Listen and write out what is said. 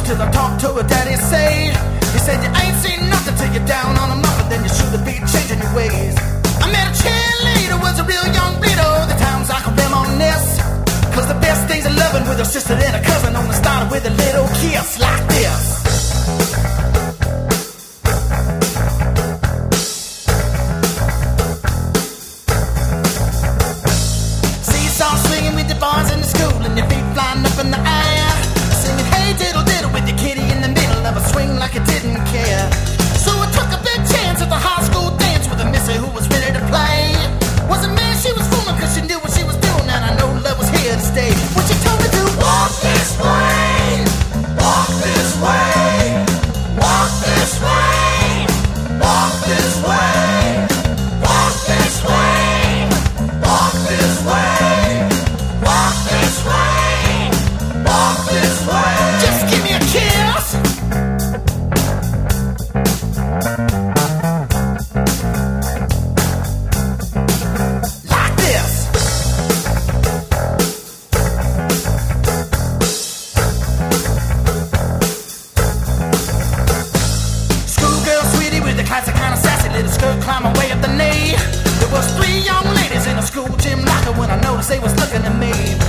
till I talked to her daddy. He said you ain't seen nothing till you're down on a muffin, then you should be changing your ways. I met a cheerleader, was a real young widow. The times I could reminisce, cause the best days of loving with a sister and a cousin only started with a little kiss like this. Seesaw swinging with the boys in the school and your feet flying up in the air, singing hey diddle diddle with your kitty in the middle of a swing like you didn't care. So I took a big chance at the high school dance with a missy who was ready to play. Wasn't me, she was fooling cause she knew what she was doing, and I know love was here to stay. When she told me to walk this way, walk this way, walk this way, walk this way, walk this way, walk this way, walk this way, walk this way. Just give me a kiss. Like this. Schoolgirl sweetie with the classic kind of sassy little skirt climbing way up the knee. There was 3 young ladies in a school gym locker when I noticed they was looking at me.